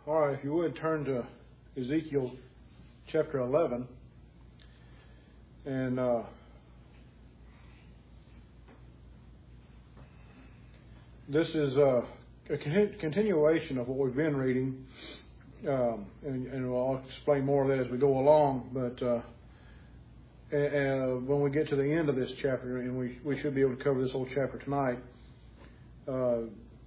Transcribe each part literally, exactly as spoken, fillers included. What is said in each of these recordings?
All right, if you would turn to Ezekiel chapter eleven. And uh, this is uh, a continuation of what we've been reading. Um, and, and I'll explain more of that as we go along. But uh, and, and when we get to the end of this chapter, and we, we should be able to cover this whole chapter tonight, uh,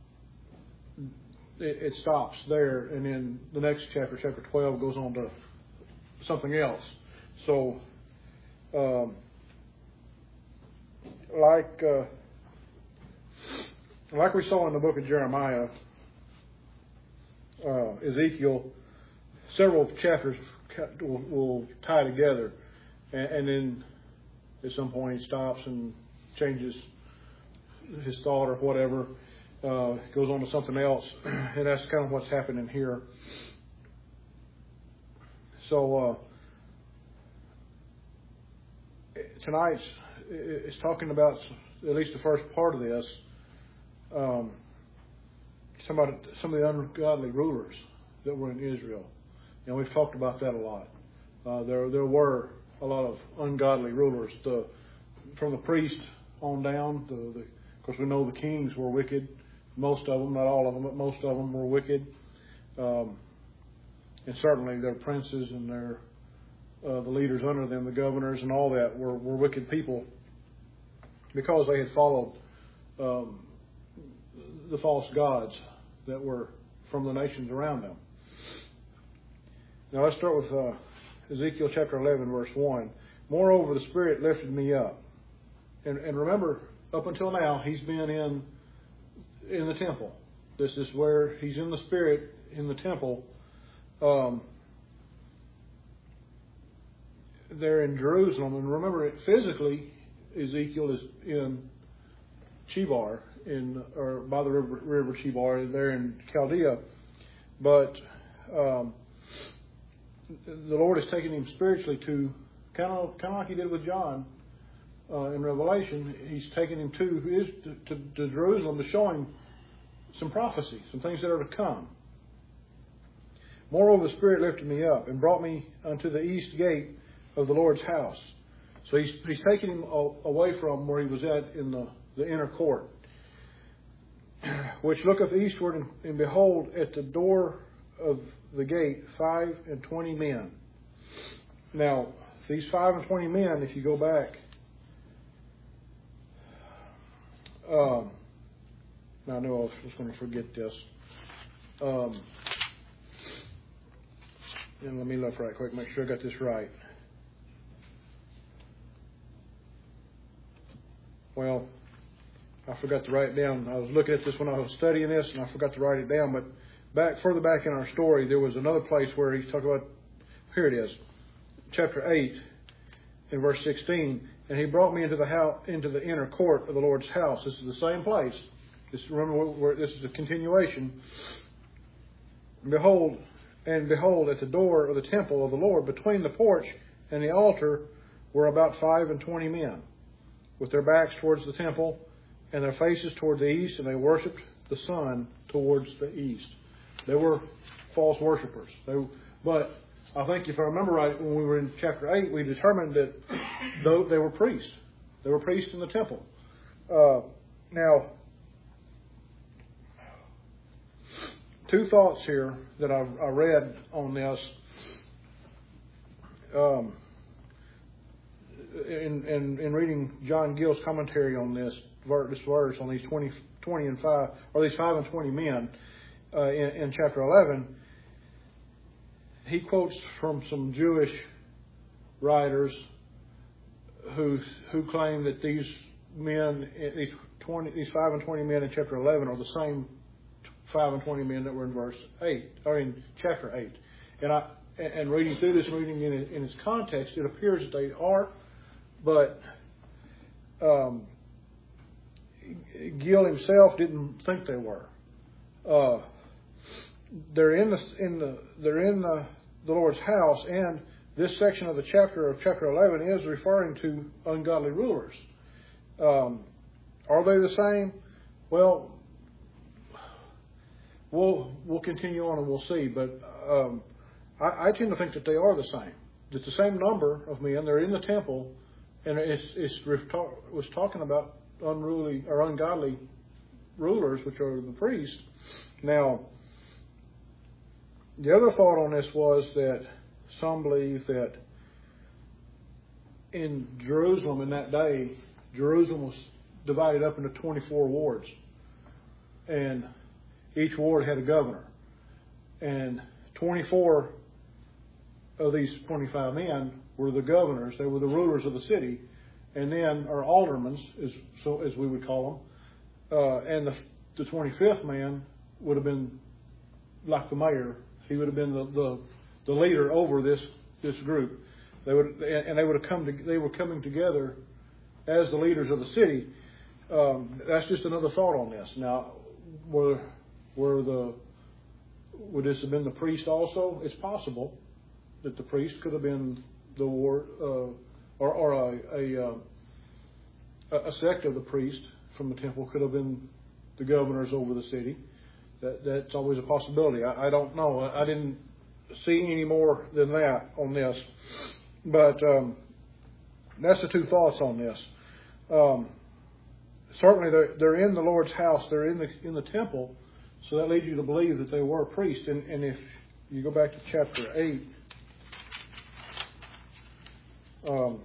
it, it stops there. And then the next chapter, chapter twelve, goes on to something else. So, um, like uh, like we saw in the book of Jeremiah, uh, Ezekiel, several chapters will, will tie together, and, and then at some point he stops and changes his thought or whatever, uh, goes on to something else, and that's kind of what's happening here. So uh, tonight's it's talking about at least the first part of this. Um, some of the, some of the ungodly rulers that were in Israel, and we've talked about that a lot. Uh, there there were a lot of ungodly rulers. The from the priest on down. The, the, of course, we know the kings were wicked. Most of them, not all of them, but most of them were wicked. Um, and certainly their princes and their uh, the leaders under them, the governors and all that, were, were wicked people because they had followed um, the false gods that were from the nations around them. Now let's start with uh, Ezekiel chapter eleven, verse one. Moreover, the Spirit lifted me up. And, and remember, up until now, he's been in in the temple. This is where he's in the Spirit in the temple. Um, they're in Jerusalem. And remember, physically, Ezekiel is in Chebar, in or by the river, river Chebar, there in Chaldea. But um, the Lord has taken him spiritually to kind of kind of like he did with John uh, in Revelation. He's taken him to, to to to Jerusalem to show him some prophecy, some things that are to come. Moreover, the Spirit lifted me up and brought me unto the east gate of the Lord's house. So he's he's taking him away from where he was at in the, the inner court, which looketh eastward, and, and behold, at the door of the gate, five and twenty men. Now, these five and twenty men, if you go back, um, I knew I was just going to forget this. Um, and let me look right quick, make sure I got this right. Well, I forgot to write it down. I was looking at this when I was studying this, and I forgot to write it down. But back further back in our story, there was another place where he's talking about. Here it is, chapter eight, in verse sixteen. And he brought me into the house, into the inner court of the Lord's house. This is the same place. This remember where this is a continuation. And behold, and behold, at the door of the temple of the Lord, between the porch and the altar, were about five and twenty men, with their backs towards the temple and their faces toward the east, and they worshipped the sun towards the east. They were false worshippers. They, but I think if I remember right, when we were in chapter eight, we determined that though they were priests. They were priests in the temple. Uh, now, two thoughts here that I, I read on this. Um, In, in, in reading John Gill's commentary on this, this verse, on these twenty, twenty and five, or these five and twenty men uh, in, in chapter eleven, he quotes from some Jewish writers who who claim that these men, these twenty, these five and twenty men in chapter eleven, are the same five and twenty men that were in verse eight, or in chapter eight. And I and reading through this, reading in, in its context, it appears that they are. But um, Gill himself didn't think they were. Uh, they're in the in the they're in the, the Lord's house, and this section of the chapter of chapter eleven is referring to ungodly rulers. Um, are they the same? Well, we'll we'll continue on and we'll see. But um, I, I tend to think that they are the same. It's the same number of men. They're in the temple, and it's it's was talking about unruly or ungodly rulers, which are the priests. Now, the other thought on this was that some believe that in Jerusalem in that day, Jerusalem was divided up into twenty-four wards, and each ward had a governor, and twenty-four of these twenty-five men were the governors. They were the rulers of the city, and then our aldermen, as so as we would call them, uh, and the the twenty-fifth man would have been like the mayor. He would have been the, the, the leader over this this group. They would and they would have come to, they were coming together as the leaders of the city. Um, that's just another thought on this. Now, were were the would this have been the priest also? It's possible that the priest could have been the ward uh, or, or a a, uh, a sect of the priest from the temple could have been the governors over the city. That that's always a possibility. I, I don't know. I, I didn't see any more than that on this, but um, that's the two thoughts on this. Um, certainly, they're they're in the Lord's house. They're in the in the temple, so that leads you to believe that they were priests. And, and if you go back to chapter eight, um,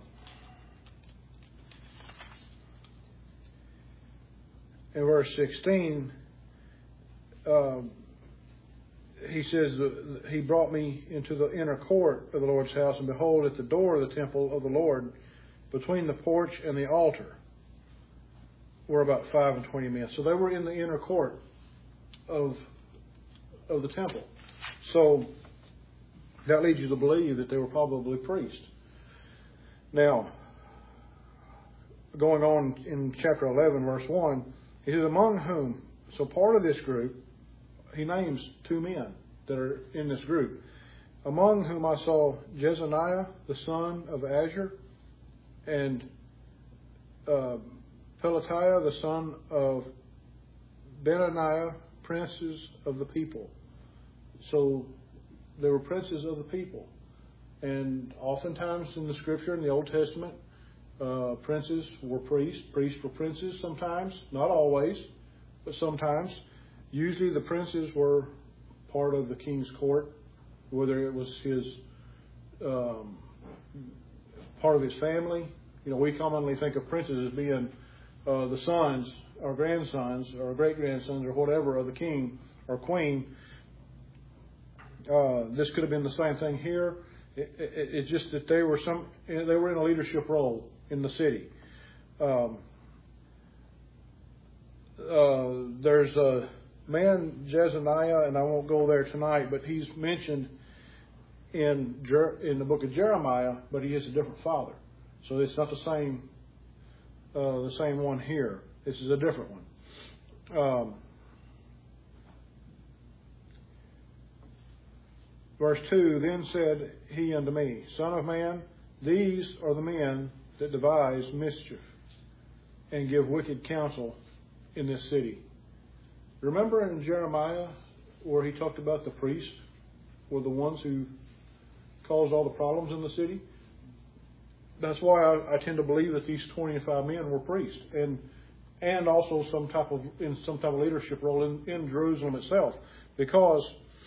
in verse sixteen. Um, he says, he brought me into the inner court of the Lord's house, and behold, at the door of the temple of the Lord, between the porch and the altar, were about five and twenty men. So they were in the inner court of of the temple. So that leads you to believe that they were probably priests. Now, going on in chapter eleven, verse one, he says, among whom, so part of this group, he names two men that are in this group, among whom I saw Jezaniah, the son of Azur, and uh, Pelatiah, the son of Benaniah, princes of the people. So they were princes of the people. And oftentimes in the Scripture, in the Old Testament, uh, princes were priests. Priests were princes sometimes, not always, but sometimes. Usually the princes were part of the king's court, whether it was his um, part of his family. You know, we commonly think of princes as being uh, the sons or grandsons or great-grandsons or whatever of the king or queen. Uh, this could have been the same thing here. It, it, it's just that they were some they were in a leadership role in the city. Um, uh, there's a man, Jezaniah, and I won't go there tonight, but he's mentioned in Jer- in the book of Jeremiah, but he has a different father. So it's not the same uh, the same one here. This is a different one. Um, verse two, then said he unto me, Son of man, these are the men that devise mischief and give wicked counsel in this city. Remember in Jeremiah where he talked about the priests were the ones who caused all the problems in the city? That's why I, I tend to believe that these twenty-five men were priests, and and also some type of in some type of leadership role in, in Jerusalem itself, because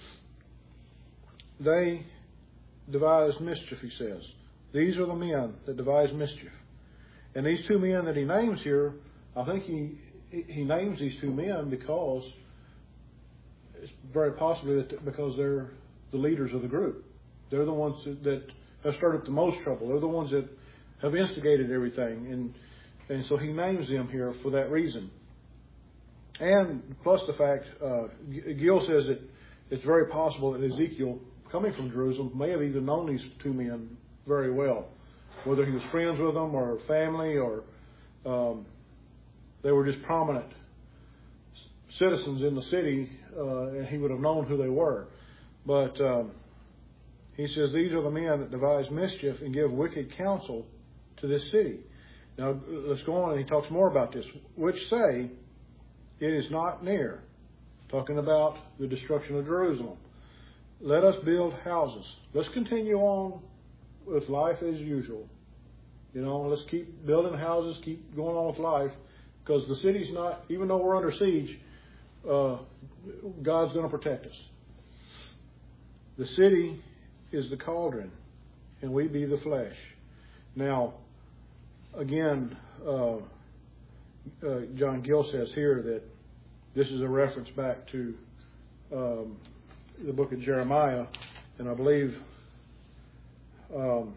they devised mischief. He says these are the men that devised mischief, and these two men that he names here, I think he. He names these two men because it's very possibly that because they're the leaders of the group. They're the ones that have started the most trouble. They're the ones that have instigated everything. And and so he names them here for that reason. And plus the fact, uh, Gill says that it's very possible that Ezekiel, coming from Jerusalem, may have even known these two men very well. Whether he was friends with them or family or... Um, They were just prominent citizens in the city, uh, and he would have known who they were. But um, he says, these are the men that devise mischief and give wicked counsel to this city. Now, let's go on, and he talks more about this. Which say, it is not near. talking about the destruction of Jerusalem. Let us build houses. Let's continue on with life as usual. You know, let's keep building houses, keep going on with life, because the city's not, even though we're under siege, uh, God's going to protect us. The city is the cauldron, and we be the flesh. Now, again, uh, uh, John Gill says here that this is a reference back to um, the book of Jeremiah, and I believe um,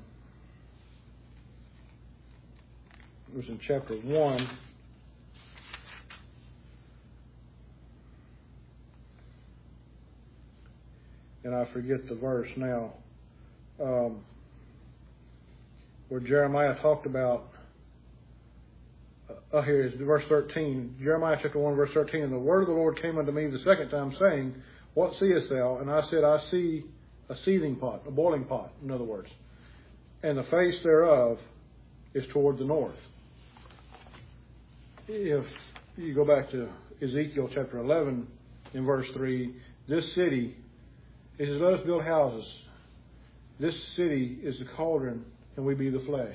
it was in chapter one. And I forget the verse now, um, where Jeremiah talked about, uh, oh, here it is, verse thirteen, Jeremiah chapter one, verse thirteen, and the word of the Lord came unto me the second time, saying, what seest thou? And I said, I see a seething pot, a boiling pot, in other words, and the face thereof is toward the north. If you go back to Ezekiel chapter eleven, in verse three, this city, it says, let us build houses. This city is the cauldron, and we be the flesh.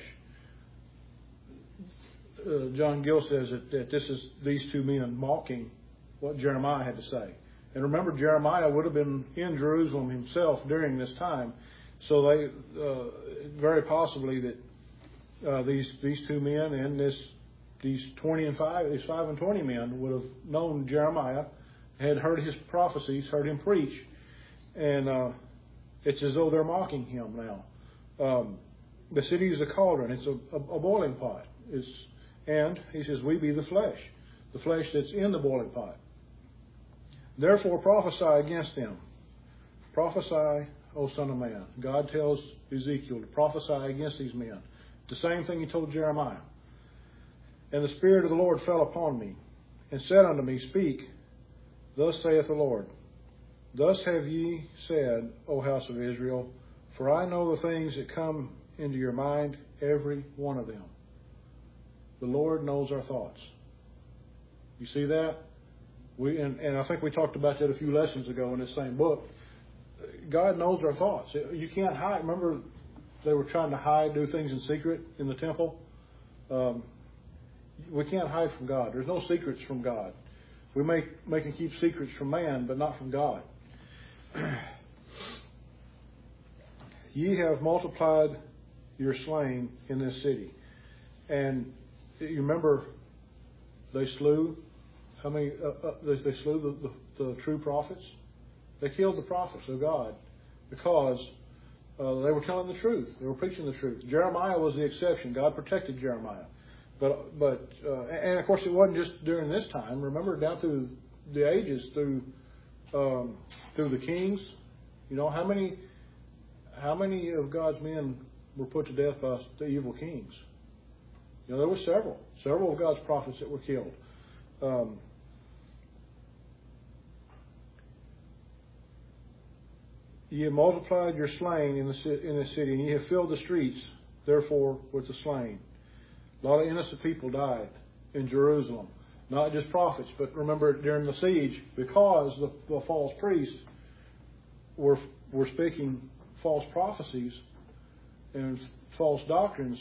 Uh, John Gill says that, that this is these two men mocking what Jeremiah had to say. And remember, Jeremiah would have been in Jerusalem himself during this time, so they uh, very possibly that uh, these these two men and this these twenty and five, these five and twenty men would have known Jeremiah, had heard his prophecies, heard him preach. And uh, it's as though they're mocking him now. Um, the city is a cauldron. It's a, a, a boiling pot. It's, and he says, we be the flesh. The flesh that's in the boiling pot. Therefore prophesy against them. Prophesy, O son of man. God tells Ezekiel to prophesy against these men. The same thing he told Jeremiah. And the Spirit of the Lord fell upon me, and said unto me, speak, thus saith the Lord. Thus have ye said, O house of Israel, for I know the things that come into your mind, every one of them. The Lord knows our thoughts. You see that? We and, and I think we talked about that a few lessons ago in this same book. God knows our thoughts. You can't hide. Remember, they were trying to hide, do things in secret in the temple. Um, we can't hide from God. There's no secrets from God. We make, make and keep secrets from man, but not from God. Ye have multiplied your slain in this city. And you remember they slew how many uh, uh, they, they slew the, the, the true prophets. They killed the prophets of God because uh, they were telling the truth. They were preaching the truth. Jeremiah was the exception. God protected Jeremiah. But but uh, and of course it wasn't just during this time. Remember, down through the ages, through um, through the kings. You know, how many how many of God's men were put to death by the evil kings? You know, there were several, several of God's prophets that were killed. Um, ye have multiplied your slain in the in the city, and ye have filled the streets, therefore, with the slain. A lot of innocent people died in Jerusalem. Not just prophets, but remember during the siege, because the, the false priests were were speaking false prophecies and false doctrines,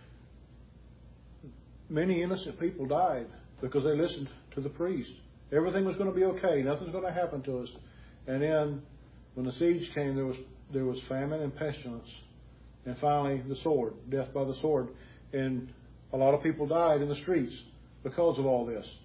many innocent people died because they listened to the priest. Everything was going to be okay. Nothing's going to happen to us. And then when the siege came, there was there was famine and pestilence. And finally, the sword, death by the sword. And a lot of people died in the streets because of all this.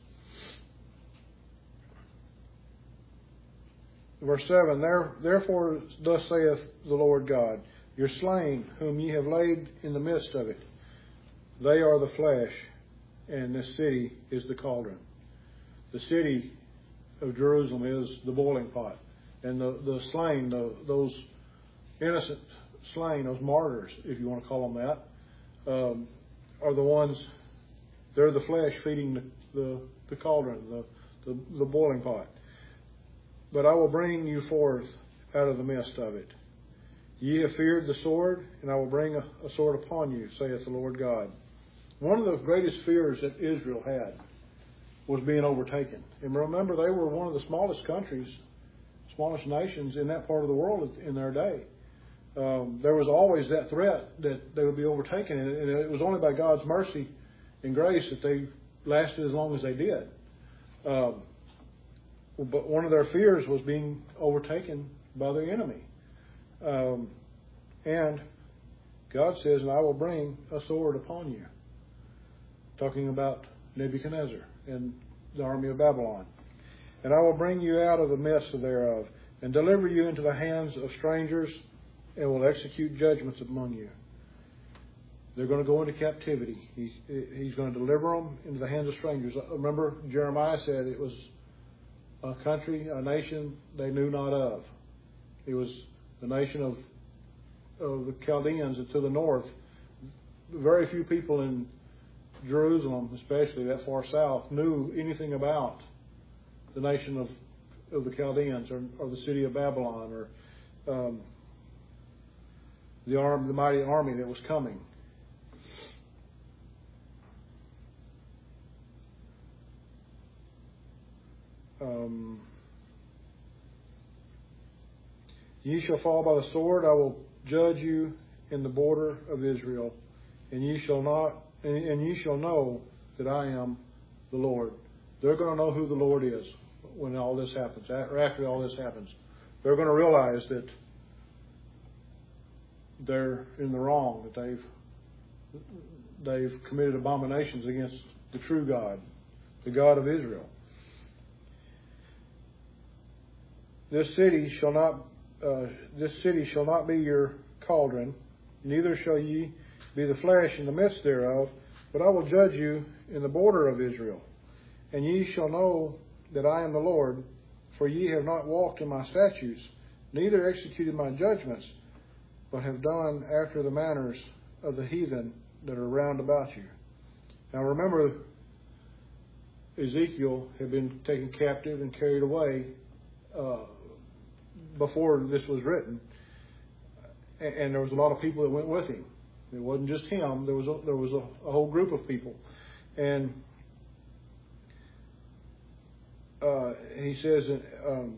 Verse seven, There, Therefore thus saith the Lord God, your slain, whom ye have laid in the midst of it, they are the flesh, and this city is the cauldron. The city of Jerusalem is the boiling pot. And the, the slain, the, those innocent slain, those martyrs, if you want to call them that, um, are the ones, they're the flesh feeding the, the, the cauldron, the, the, the boiling pot. But I will bring you forth out of the midst of it. Ye have feared the sword, and I will bring a, a sword upon you, saith the Lord God. One of the greatest fears that Israel had was being overtaken. And remember, they were one of the smallest countries, smallest nations in that part of the world in their day. Um, there was always that threat that they would be overtaken, and it was only by God's mercy and grace that they lasted as long as they did. Um, but one of their fears was being overtaken by their enemy. Um, and God says, and I will bring a sword upon you. Talking about Nebuchadnezzar and the army of Babylon. And I will bring you out of the midst thereof, and deliver you into the hands of strangers, and will execute judgments among you. They're going to go into captivity. He's, he's going to deliver them into the hands of strangers. Remember, Jeremiah said it was a country, a nation they knew not of. It was the nation of, of the Chaldeans to the north. Very few people in Jerusalem, especially that far south, knew anything about the nation of, of the Chaldeans or, or the city of Babylon or um, the arm, the mighty army that was coming. Um, ye shall fall by the sword. I will judge you in the border of Israel, and ye shall not, and, and ye shall know that I am the Lord. They're going to know who the Lord is when all this happens. Or after all this happens, they're going to realize that they're in the wrong. That they've they've committed abominations against the true God, the God of Israel. This city shall not, uh, this city shall not be your cauldron, neither shall ye be the flesh in the midst thereof, but I will judge you in the border of Israel. And ye shall know that I am the Lord, for ye have not walked in my statutes, neither executed my judgments, but have done after the manners of the heathen that are round about you. Now remember, Ezekiel had been taken captive and carried away uh, before this was written, and, and there was a lot of people that went with him. It wasn't just him. There was a, there was a, a whole group of people, and uh, he says, um,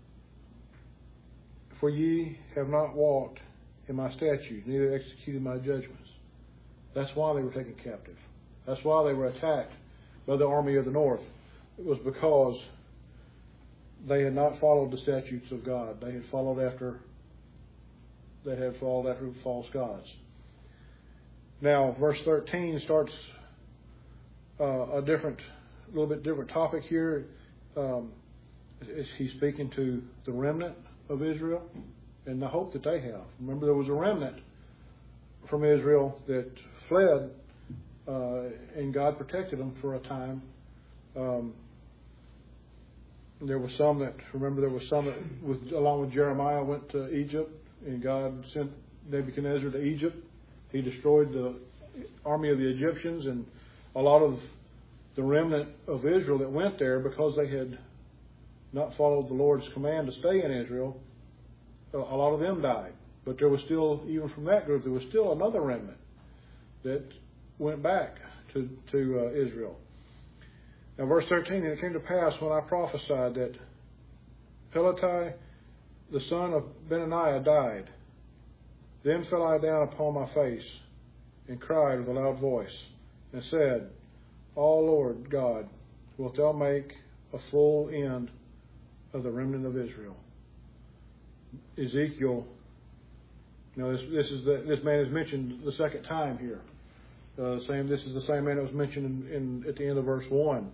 "For ye have not walked in my statutes, neither executed my judgments." That's why they were taken captive. That's why they were attacked by the army of the north. It was because they had not followed the statutes of God. They had followed after, they had followed after false gods. Now, verse thirteen starts uh, a different, a little bit different topic here. Um, he's speaking to the remnant of Israel and the hope that they have. Remember, there was a remnant from Israel that fled, uh, and God protected them for a time. Um, there were some that, remember, there was some that, with, along with Jeremiah, went to Egypt, and God sent Nebuchadnezzar to Egypt. He destroyed the army of the Egyptians, and a lot of the remnant of Israel that went there, because they had not followed the Lord's command to stay in Israel, a lot of them died. But there was still, even from that group, there was still another remnant that went back to, to uh, Israel. Now, verse thirteen, and it came to pass when I prophesied that Pelatiah, the son of Benaniah, died. Then fell I down upon my face and cried with a loud voice and said, O Lord God, wilt thou make a full end of the remnant of Israel? Ezekiel, you know, this, this is the, this man is mentioned the second time here. Uh, same, this is the same man that was mentioned in, in at the end of verse one.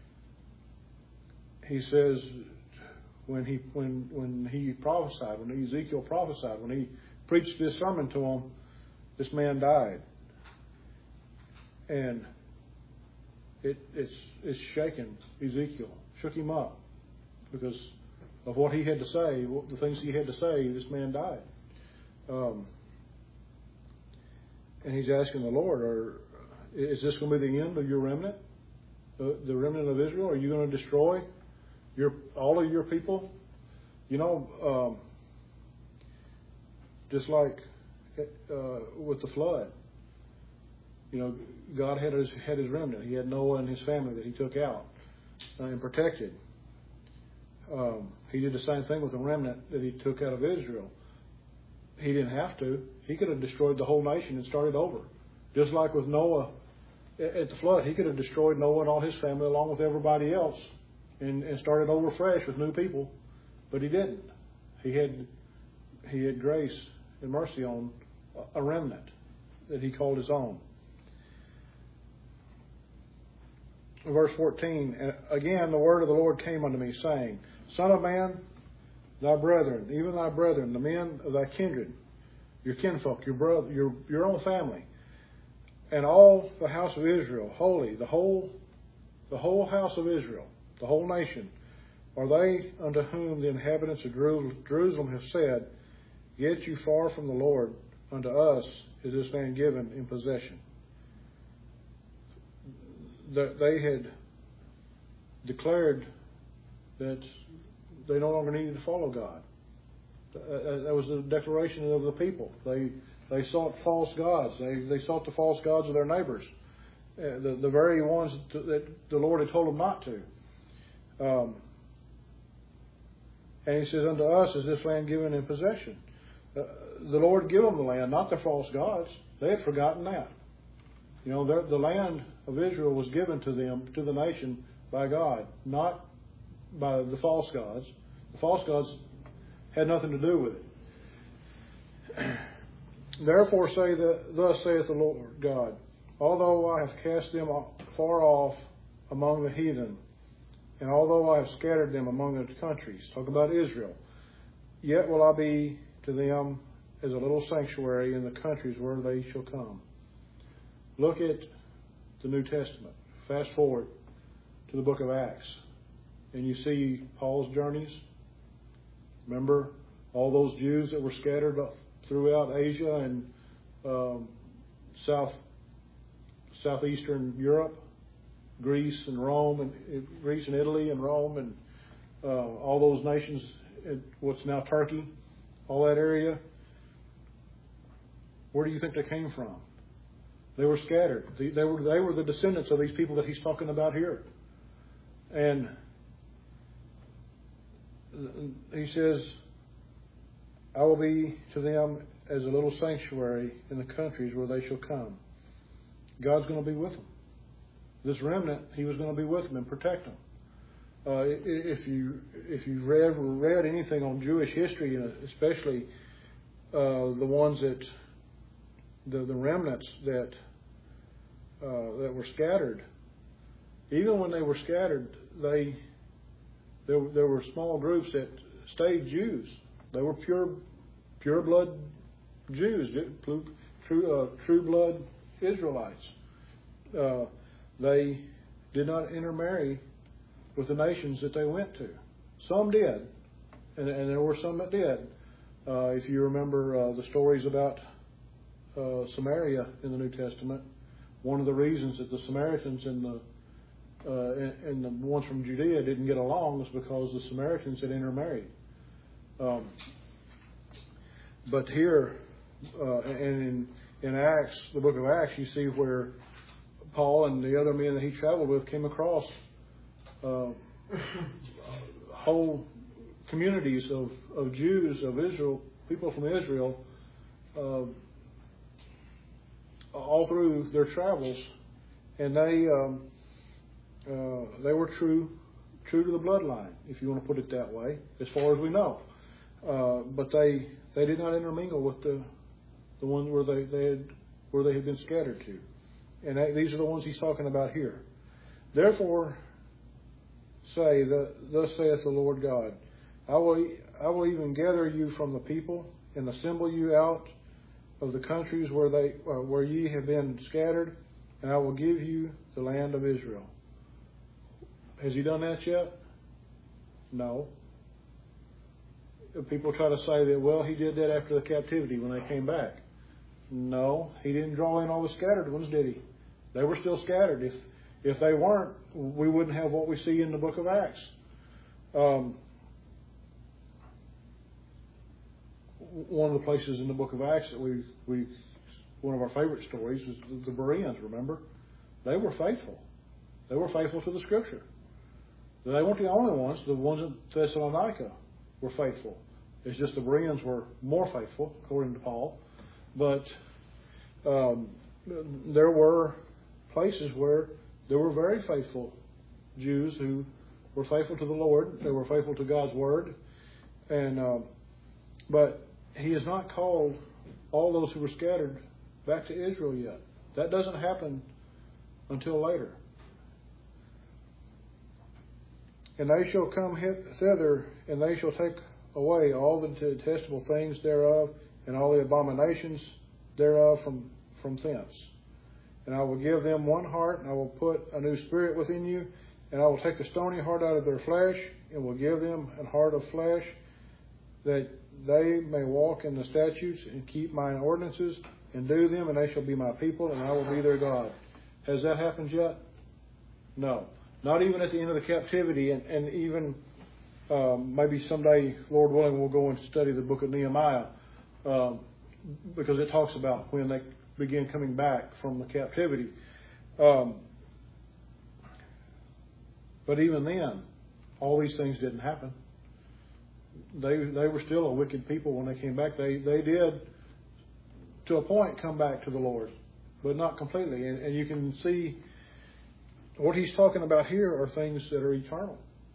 He says, when he when when he prophesied, when Ezekiel prophesied, when he preached this sermon to him, this man died, and it it's it's shaken Ezekiel, shook him up, because of what he had to say, the things he had to say. This man died, um, and he's asking the Lord, "Or is this going to be the end of your remnant, the, the remnant of Israel? Are you going to destroy your all of your people?" You know, um, just like uh, with the flood, you know, God had his had his remnant. He had Noah and his family that He took out. uh, and protected. Um, he did the same thing with the remnant that he took out of Israel. He didn't have to. He could have destroyed the whole nation and started over. Just like with Noah at the flood, he could have destroyed Noah and all his family along with everybody else and, and started over fresh with new people. But he didn't. He had he had grace and mercy on a remnant that he called his own. Verse fourteen, again the word of the Lord came unto me, saying, Son of man, thy brethren, even thy brethren, the men of thy kindred, your kinfolk, your brother, your your own family, and all the house of Israel, holy, the whole the whole house of Israel, the whole nation, are they unto whom the inhabitants of Jerusalem have said, Get you far from the Lord, unto us is this land given in possession. That they had declared that they no longer needed to follow God. That was the declaration of the people. They they sought false gods. They they sought the false gods of their neighbors, uh, the the very ones that the Lord had told them not to. Um, and He says, "Unto us is this land given in possession." Uh, the Lord gave them the land, not the false gods. They had forgotten that. You know, the land of Israel was given to them, to the nation, by God, not by the false gods. The false gods had nothing to do with it. Therefore say that, thus saith the Lord God, although I have cast them far off among the heathen, and although I have scattered them among the countries, talk about Israel, yet will I be to them as a little sanctuary in the countries where they shall come. Look at the New Testament. Fast forward to the book of Acts, and you see Paul's journeys. Remember all those Jews that were scattered throughout Asia and um, South southeastern Europe, Greece and Rome, and Greece and Italy and Rome, and uh, all those nations, what's now Turkey, all that area. Where do you think they came from? They were scattered. They were they were the descendants of these people that he's talking about here. And he says, I will be to them as a little sanctuary in the countries where they shall come. God's going to be with them. This remnant, he was going to be with them and protect them. Uh, if you if you've read, read anything on Jewish history, especially uh, the ones that the, the remnants that uh, that were scattered, even when they were scattered, they there there were small groups that stayed Jews. They were pure pure blood Jews, true uh, true blood Israelites. Uh, they did not intermarry with the nations that they went to. Some did, and, and there were some that did. Uh, if you remember uh, the stories about uh, Samaria in the New Testament, one of the reasons that the Samaritans and the uh, and, and the ones from Judea didn't get along was because the Samaritans had intermarried. Um, but here, uh, and in, in Acts, the book of Acts, you see where Paul and the other men that he traveled with came across uh, whole communities of, of Jews, of Israel, people from Israel, uh, all through their travels, and they um, uh, they were true true to the bloodline, if you want to put it that way, as far as we know. Uh, but they they did not intermingle with the the ones where they, they had where they had been scattered to, and that, these are the ones he's talking about here. Therefore, say that thus saith the Lord God, I will I will even gather you from the people and assemble you out of the countries where they uh, where ye have been scattered, and I will give you the land of Israel. Has he done that yet? No. People try to say that, well, he did that after the captivity when they came back. No, he didn't draw in all the scattered ones, did he? They were still scattered. If if they weren't, we wouldn't have what we see in the book of Acts. Um, one of the places in the book of Acts that we we one of our favorite stories is the Bereans. Remember, they were faithful. They were faithful to the Scripture. They weren't the only ones. The ones in Thessalonica were faithful. It's just the Bereans were more faithful, according to Paul. But um, there were places where there were very faithful Jews who were faithful to the Lord. They were faithful to God's Word. And um, but He has not called all those who were scattered back to Israel yet. That doesn't happen until later. And they shall come thither, and they shall take away all the detestable things thereof, and all the abominations thereof from, from thence. And I will give them one heart, and I will put a new spirit within you, and I will take the stony heart out of their flesh, and will give them an heart of flesh, that they may walk in the statutes and keep mine ordinances, and do them, and they shall be my people, and I will be their God. Has that happened yet? No. Not even at the end of the captivity, and, and even um, maybe someday, Lord willing, we'll go and study the book of Nehemiah, um, because it talks about when they begin coming back from the captivity. Um, but even then, all these things didn't happen. They they were still a wicked people when they came back. They they did, to a point, come back to the Lord, but not completely. And, and you can see what he's talking about here are things that are eternal.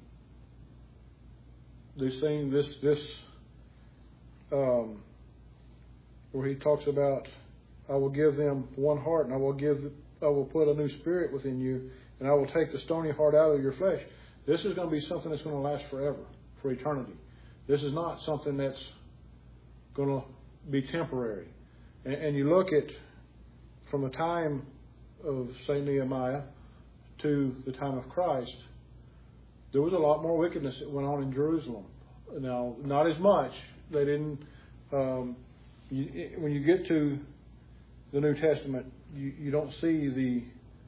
This thing, this this, um, where he talks about, I will give them one heart, and I will give, I will put a new spirit within you, and I will take the stony heart out of your flesh. This is going to be something that's going to last forever, for eternity. This is not something that's going to be temporary. And, and you look at, from the time of Saint Nehemiah to the time of Christ, there was a lot more wickedness that went on in Jerusalem. Now, not as much. They didn't. Um, you, when you get to the New Testament, you, you don't see the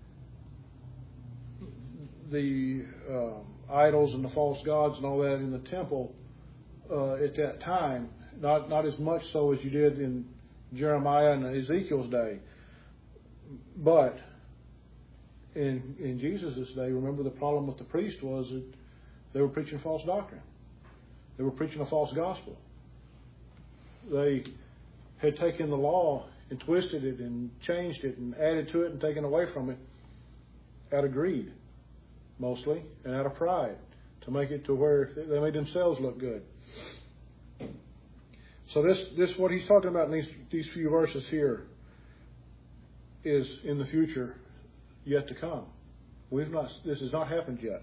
the uh, idols and the false gods and all that in the temple uh, at that time. Not not as much so as you did in Jeremiah and Ezekiel's day. But in in Jesus' day, remember the problem with the priest was that they were preaching false doctrine. They were preaching a false gospel. They had taken the law and twisted it and changed it and added to it and taken away from it out of greed, mostly, and out of pride, to make it to where they made themselves look good. So this, this what he's talking about in these, these few verses here is in the future yet to come. We've not, this has not happened yet.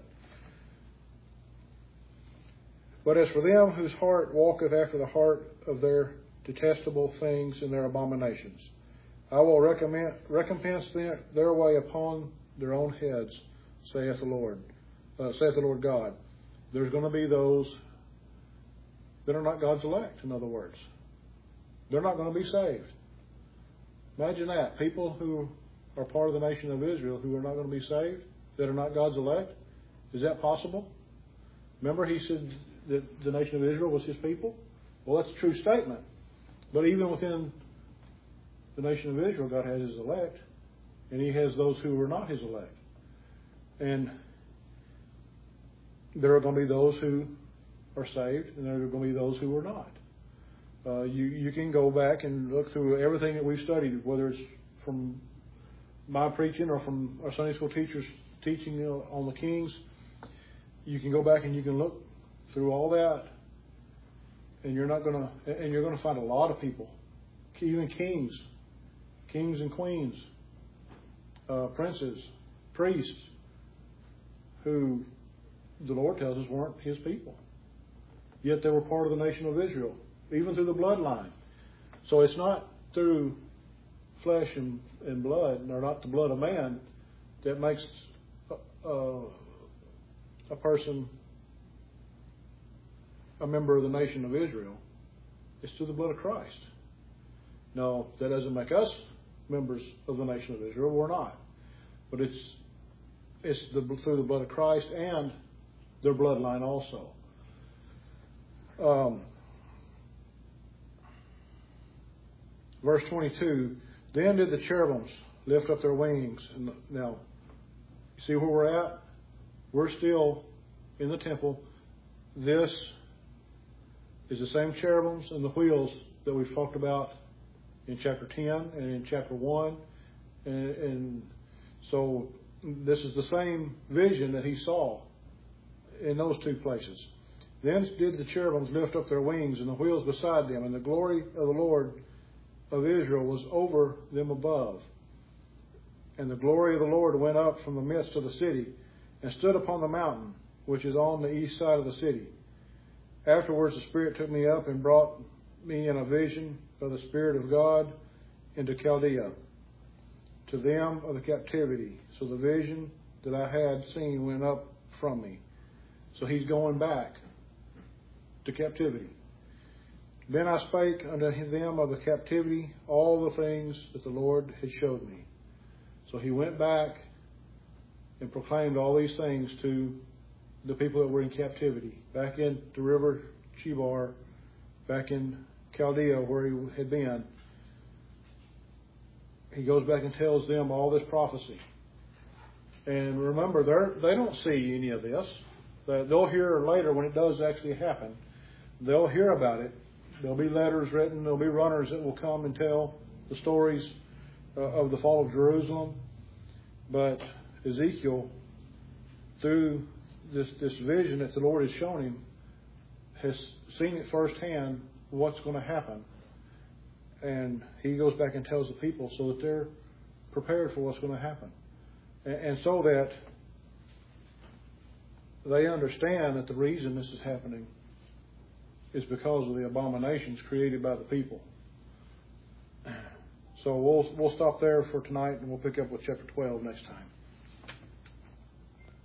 But as for them whose heart walketh after the heart of their detestable things and their abominations, I will recommend, recompense their, their way upon their own heads, saith the Lord, uh, saith the Lord God. There's going to be those that are not God's elect, in other words. They're not going to be saved. Imagine that. People who are part of the nation of Israel who are not going to be saved, that are not God's elect. Is that possible? Remember he said that the nation of Israel was his people? Well, that's a true statement. But even within the nation of Israel, God has his elect, and he has those who are not his elect. And there are going to be those who are saved, and there are going to be those who are not. Uh, you, you can go back and look through everything that we've studied, whether it's from my preaching or from our Sunday school teachers teaching on the Kings. You can go back and you can look through all that, and you're not going to, and you're going to find a lot of people, even kings, kings and queens, uh, princes, priests, who the Lord tells us weren't his people. Yet they were part of the nation of Israel, even through the bloodline. So it's not through flesh and, and blood, or not the blood of man, that makes a, a, a person a member of the nation of Israel. It's through the blood of Christ. No, that doesn't make us members of the nation of Israel. We're not. But it's it's the, through the blood of Christ and their bloodline also. Um, verse twenty-two, then did the cherubims lift up their wings. And now, you see where we're at? We're still in the temple. This is the same cherubims and the wheels that we've talked about in chapter ten and in chapter one. And, and so this is the same vision that he saw in those two places. Then did the cherubims lift up their wings, and the wheels beside them, and the glory of the Lord of Israel was over them above. And the glory of the Lord went up from the midst of the city, and stood upon the mountain, which is on the east side of the city. Afterwards the Spirit took me up and brought me in a vision of the Spirit of God into Chaldea, to them of the captivity. So the vision that I had seen went up from me. So he's going back to captivity. Then I spake unto them of the captivity all the things that the Lord had showed me. So he went back and proclaimed all these things to the people that were in captivity, back in the river Chebar, back in Chaldea where he had been. He goes back and tells them all this prophecy. And remember, they they don't see any of this. They'll hear later when it does actually happen. They'll hear about it. There'll be letters written. There'll be runners that will come and tell the stories uh, of the fall of Jerusalem. But Ezekiel, through this, this vision that the Lord has shown him, has seen it firsthand what's going to happen. And he goes back and tells the people so that they're prepared for what's going to happen. And, and so that they understand that the reason this is happening is because of the abominations created by the people. So we'll we'll stop there for tonight, and we'll pick up with chapter twelve next time.